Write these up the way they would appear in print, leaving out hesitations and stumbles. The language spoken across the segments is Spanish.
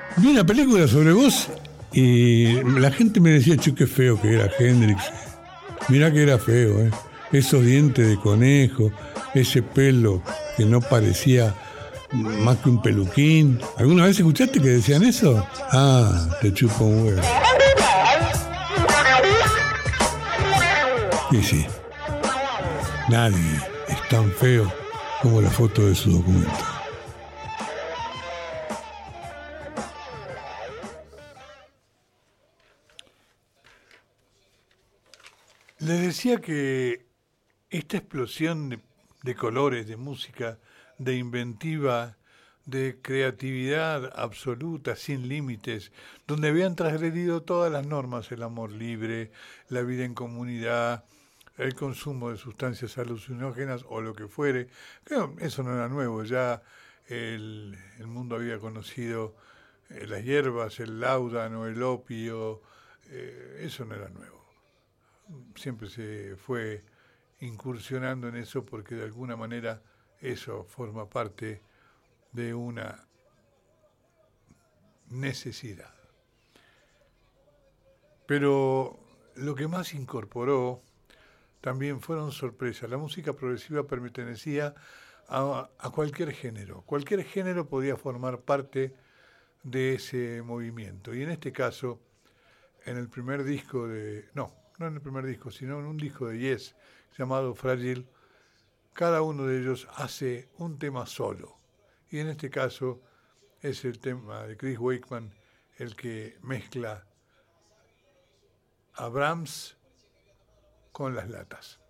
Vi una película sobre vos y la gente me decía, che, qué feo que era Hendrix. Mirá que era feo, ¿eh? Esos dientes de conejo, ese pelo que no parecía más que un peluquín. ¿Alguna vez escuchaste que decían eso? Ah, te chupo un huevo. Y sí, nadie es tan feo como la foto de su documento. Les decía que esta explosión de colores, de música, de inventiva, de creatividad absoluta, sin límites, donde habían transgredido todas las normas, el amor libre, la vida en comunidad, el consumo de sustancias alucinógenas o lo que fuere. Claro, eso no era nuevo, ya el mundo había conocido las hierbas, el láudano, el opio, eso no era nuevo. Siempre se fue incursionando en eso porque de alguna manera eso forma parte de una necesidad. Pero lo que más incorporó también fueron sorpresas. La música progresiva pertenecía a cualquier género. Cualquier género podía formar parte de ese movimiento. Y en este caso, en el primer disco no en el primer disco, sino en un disco de Yes llamado Fragile, cada uno de ellos hace un tema solo. Y en este caso es el tema de Chris Wakeman el que mezcla a Brahms con las latas.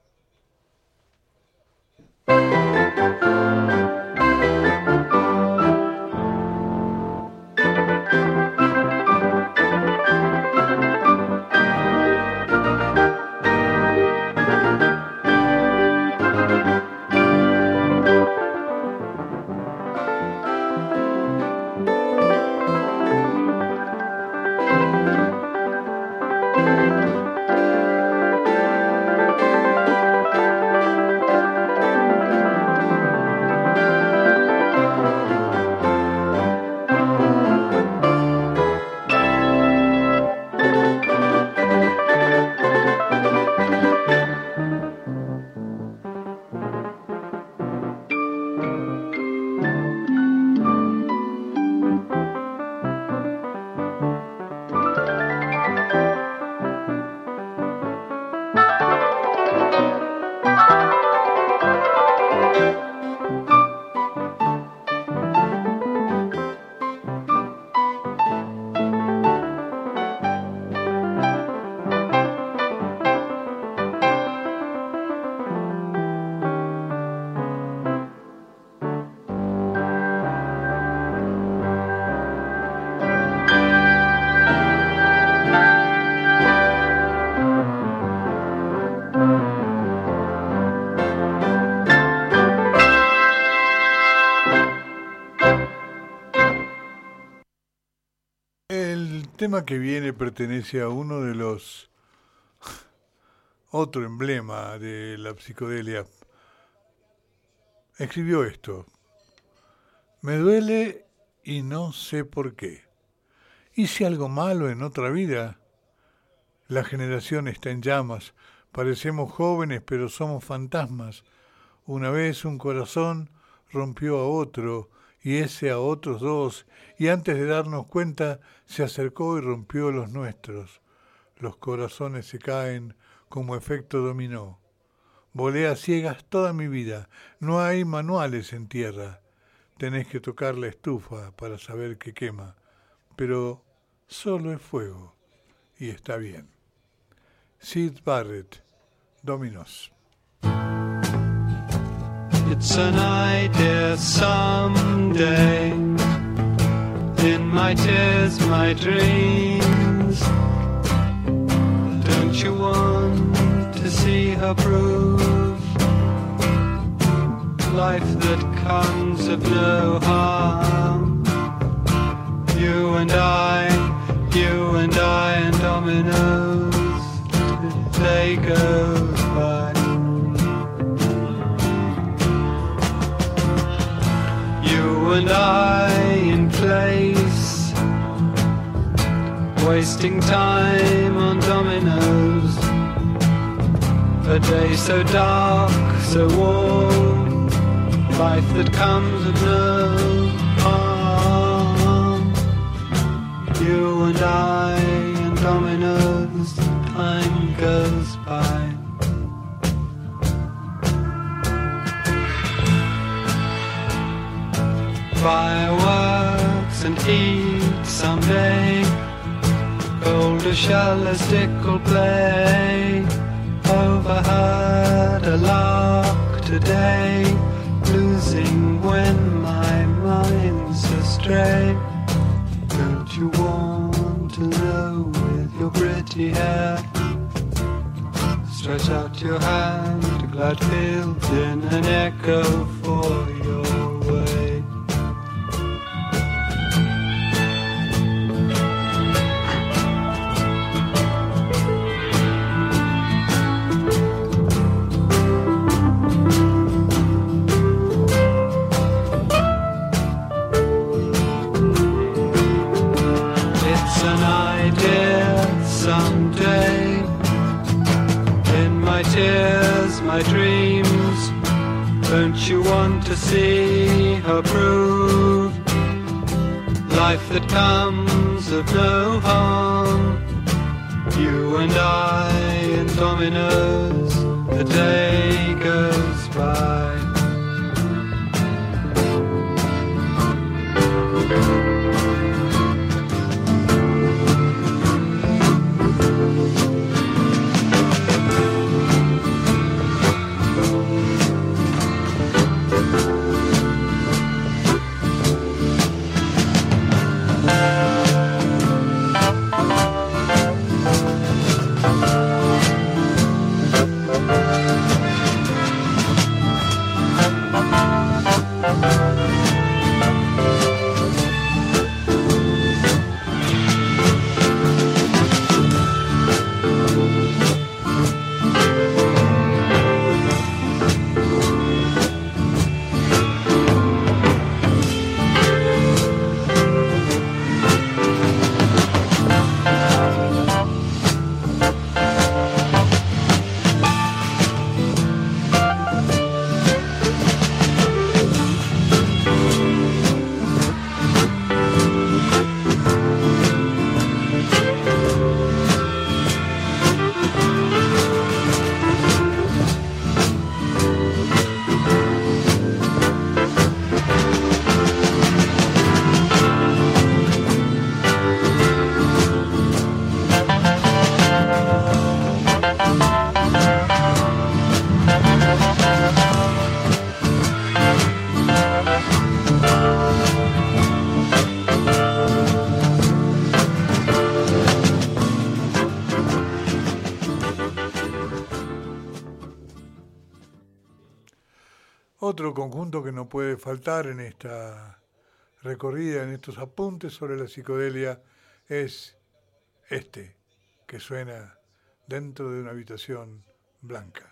El tema que viene pertenece a uno de los otro emblema de la psicodelia. Escribió esto: me duele y no sé por qué. Hice algo malo en otra vida. La generación está en llamas. Parecemos jóvenes, pero somos fantasmas. Una vez un corazón rompió a otro, y ese a otros dos, y antes de darnos cuenta se acercó y rompió los nuestros. Los corazones se caen como efecto dominó. Volé a ciegas toda mi vida, no hay manuales en tierra. Tenés que tocar la estufa para saber que quema, pero solo es fuego, y está bien. Syd Barrett, Dominos. It's an idea someday, in my tears, my dreams. Don't you want to see her prove life that comes of no harm? You and I and dominoes, they go by. You and I in place wasting time on dominoes. A day so dark, so warm, life that comes of no harm. You and I and dominoes, time goes by. Fireworks and heat someday, colder shell as Dick will play. Overheard a lark today, losing when my mind's astray. Don't you want to know with your pretty hair? Stretch out your hand to glad fields in an echo for your way. My dreams, don't you want to see her prove life that comes of no harm? You and I in dominoes, the day goes by. Otro conjunto que no puede faltar en esta recorrida, en estos apuntes sobre la psicodelia, es este, que suena dentro de una habitación blanca.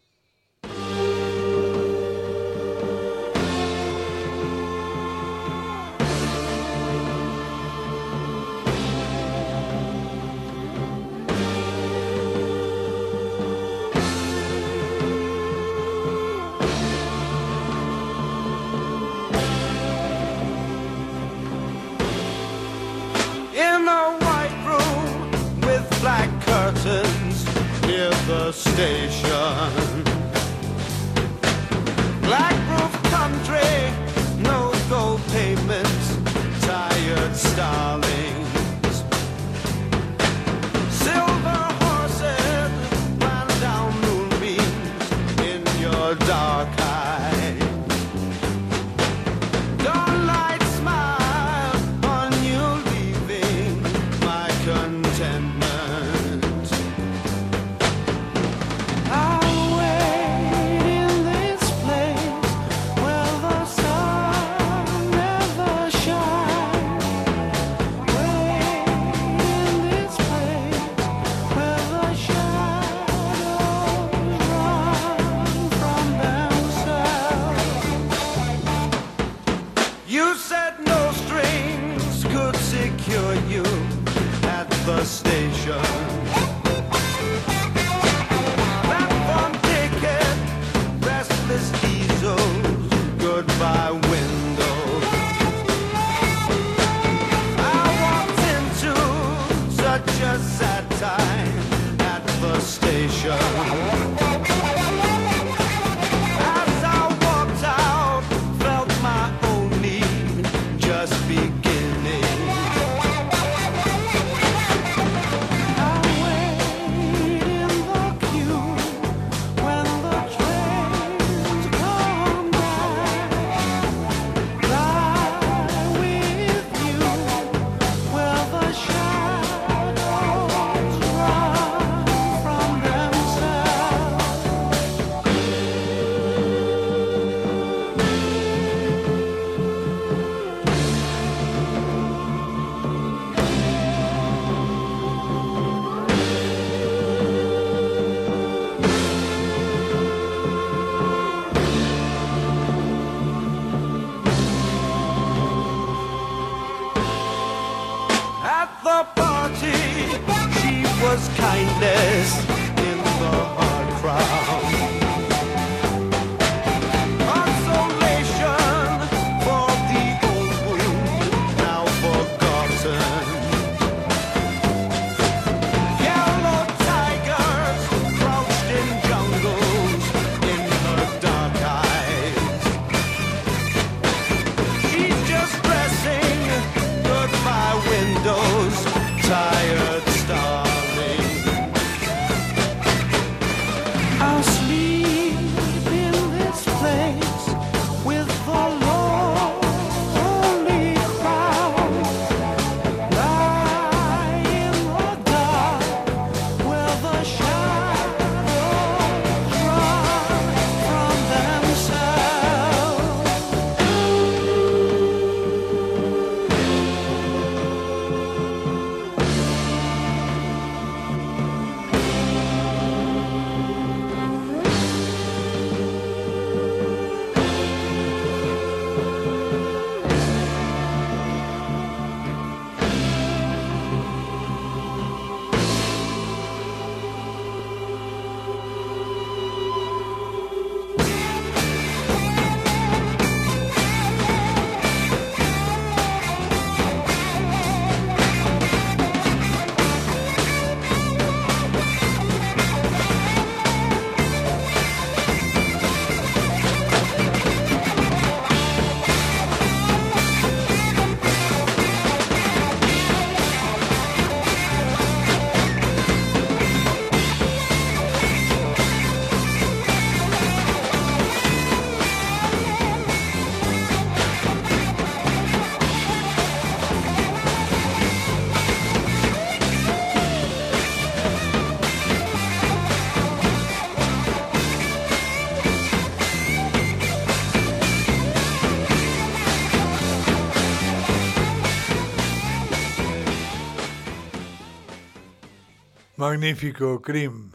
Near the station, black roof country, no gold pavements, tired starlings, silver horses ran down moonbeams in your dark eye. Dawnlight smile on you leaving my contentment. the station. Platform ticket, restless easels, goodbye windows. I walked into such a sad time at the station. As I walked out, felt my own need just beginning. I wait in the queue when the trains come back. Lie with you where the shadows run from themselves. At the party, she was kindness in the hard crowd. Consolation for the old wound now forgotten. Yellow tigers crouched in jungles in her dark eyes. She's just dressing goodbye windows, tired starling. I'll sleep in this place with the lonely crowd. Lie in the dark where the shadows run from themselves. Magnífico, Cream.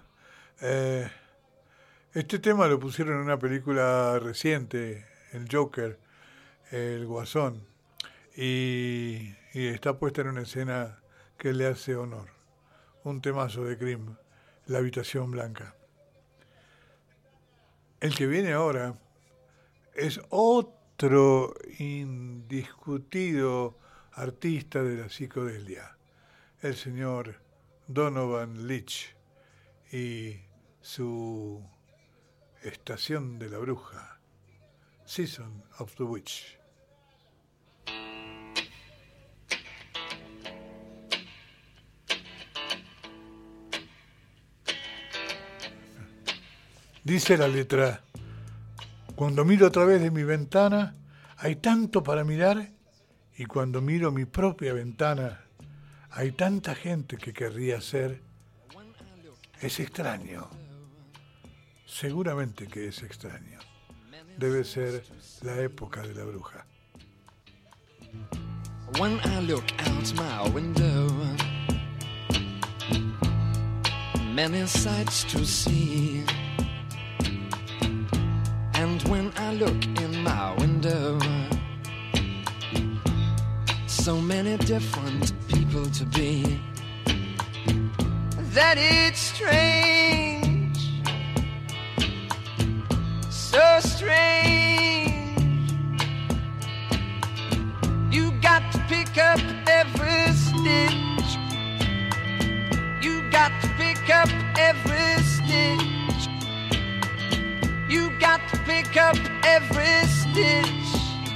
Este tema lo pusieron en una película reciente, el Joker, el Guasón, y está puesta en una escena que le hace honor. Un temazo de Cream, La habitación blanca. El que viene ahora es otro indiscutido artista de la psicodelia, el señor Donovan Leitch y su Estación de la Bruja, Season of the Witch. Dice la letra: cuando miro a través de mi ventana hay tanto para mirar, y cuando miro mi propia ventana hay tanta gente que querría ser. Es extraño. Seguramente que es extraño. Debe ser la época de la bruja. When I look out my window, many sights to see. And when I look in my window, so many different people to be. that it's strange, so strange. You got to pick up every stitch. You got to pick up every stitch. You got to pick up every stitch.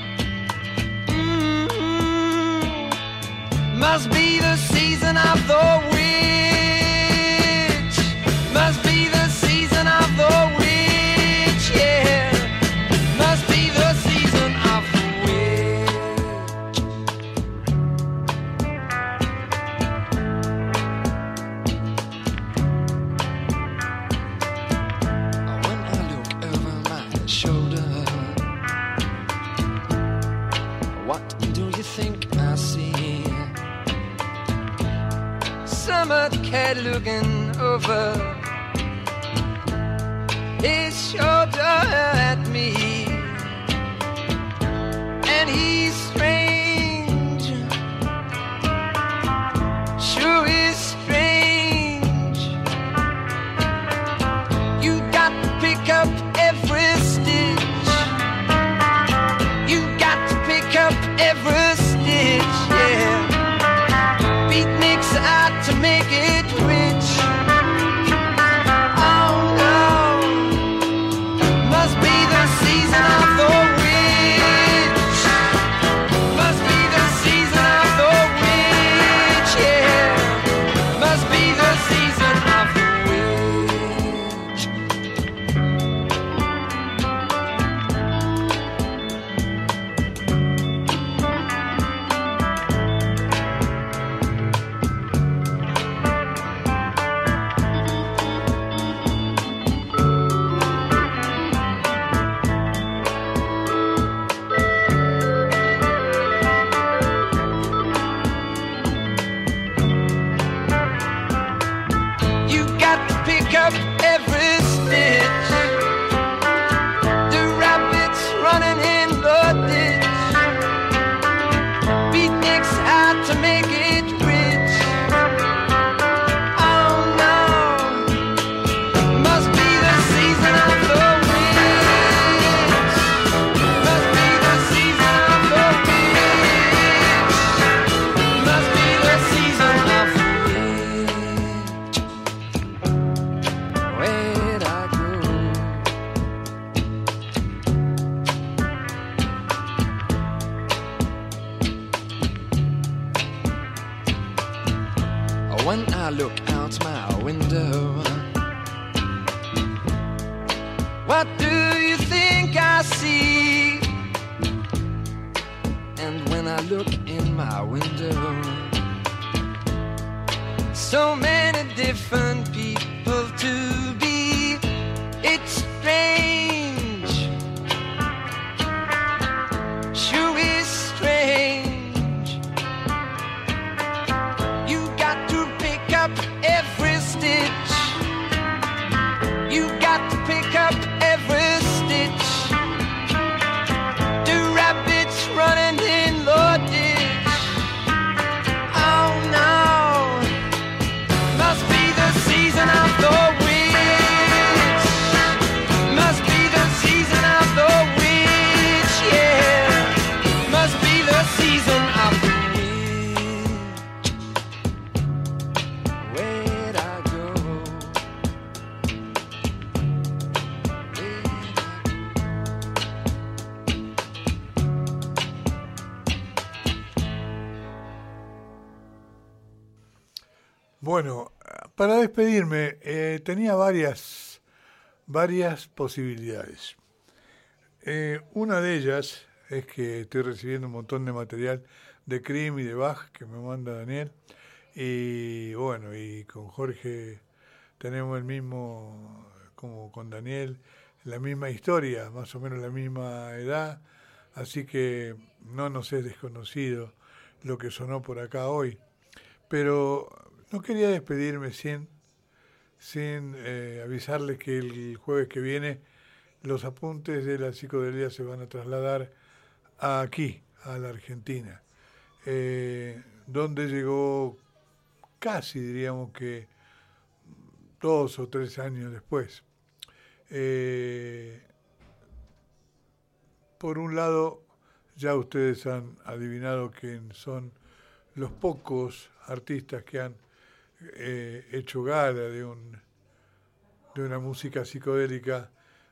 Must be the season of the witch. Must be the season of the witch, yeah. Must be the season of the witch. When I look over my shoulder, what do you think I see? Summer cat looking over his shoulder at me, and he's strange, sure is strange. You got to pick up every stitch. You got to pick up every stitch, yeah. Beatniks out to make it rich. Oh no, must be the season of the witch. Must be the season of the witch, yeah. Must be the season of the You got to pick up every stitch. The rabbits running in the ditch. Beatniks out to make it rich. Oh no, must be the season of the witch. Must be the season of the witch. Must be the season of the witch. Where'd I go? When I look out my window, What do you think I see? and when I look in my window, So many different people to be. It's strange, sure is strange. You got to pick up every stitch. You got to pick up every stitch. The rabbits running in the ditch. Oh no, must be the season of the witch. Must be the season of the witch, yeah. Must be the season of the witch. where'd I go? Bueno, para despedirme, tenía varias posibilidades. Una de ellas es que estoy recibiendo un montón de material de Cream y de Bach que me manda Daniel. Y bueno, y con Jorge tenemos el mismo, como con Daniel, la misma historia, más o menos la misma edad. Así que no nos es desconocido lo que sonó por acá hoy. Pero no quería despedirme sin avisarles que el jueves que viene los apuntes de la psicodelia se van a trasladar aquí, a la Argentina, donde llegó casi, diríamos que 2 o 3 años después. Por un lado, ya ustedes han adivinado quién son los pocos artistas que han hecho gala de una música psicodélica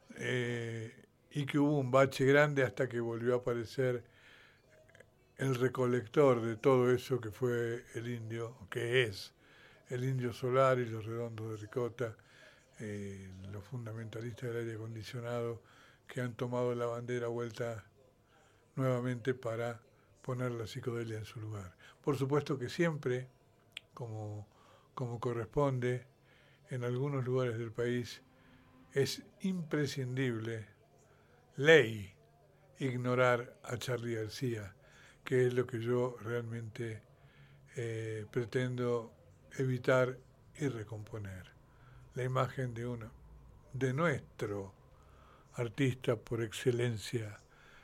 y que hubo un bache grande hasta que volvió a aparecer el recolector de todo eso que fue el Indio, que es el Indio Solar y los Redondos de Ricota, los fundamentalistas del aire acondicionado que han tomado la bandera vuelta nuevamente para poner la psicodelia en su lugar. Por supuesto que siempre, como corresponde, en algunos lugares del país es imprescindible, ley, ignorar a Charly García, que es lo que yo realmente pretendo evitar y recomponer. La imagen de nuestro artista por excelencia,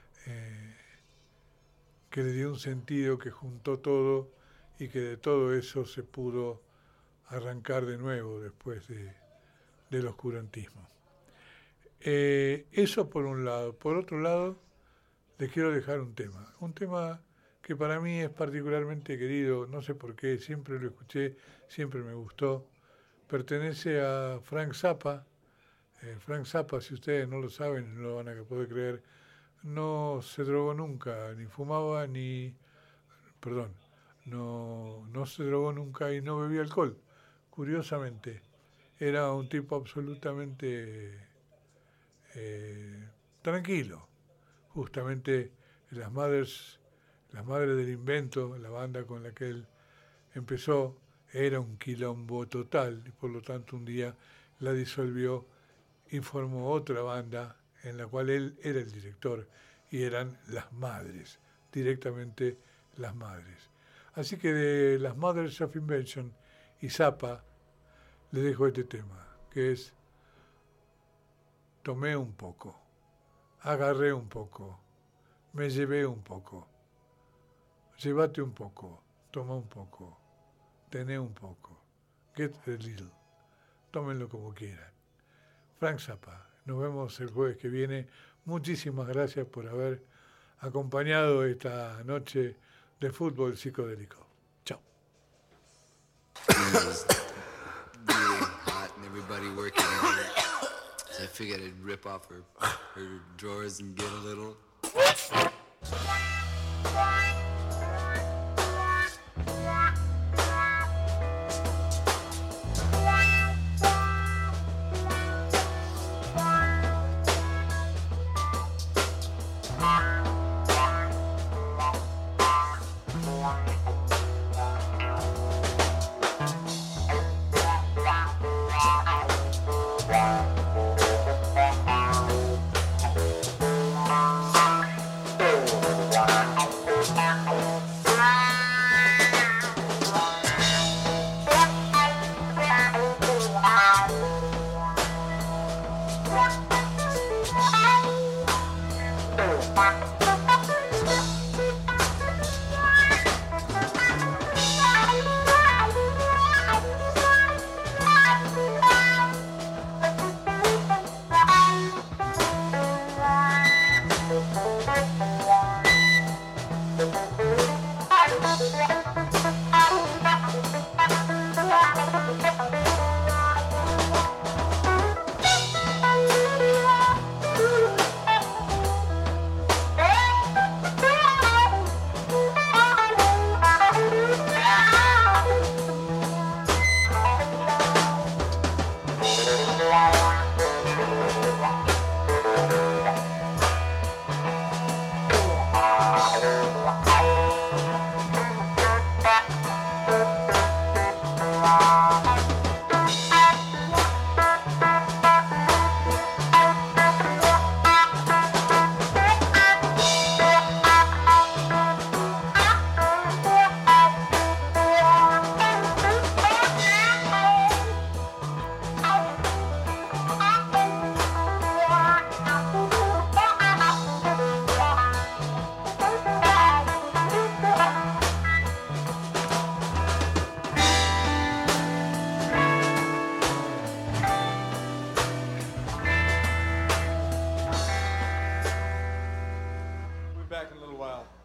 que le dio un sentido, que juntó todo y que de todo eso se pudo arrancar de nuevo después del oscurantismo. Eso por un lado. Por otro lado, les quiero dejar un tema que para mí es particularmente querido, no sé por qué, siempre lo escuché, siempre me gustó. Pertenece a Frank Zappa. Frank Zappa, si ustedes no lo saben, no lo van a poder creer, no se drogó nunca, ni fumaba, no se drogó nunca y no bebía alcohol. Curiosamente, era un tipo absolutamente tranquilo. Justamente las madres del invento, la banda con la que él empezó, era un quilombo total y por lo tanto un día la disolvió y formó otra banda en la cual él era el director y eran Las Madres, directamente Las Madres. Así que de Las Mothers of Invention y Zappa les dejo este tema, que es: tomé un poco, agarré un poco, me llevé un poco, llévate un poco, toma un poco, tené un poco, get a little, tómenlo como quieran. Frank Zappa, nos vemos el jueves que viene. Muchísimas gracias por haber acompañado esta noche de fútbol psicodélico. Chao. Really hot and everybody working on it. So I figured I'd rip off her drawers and get a little. back in a little while.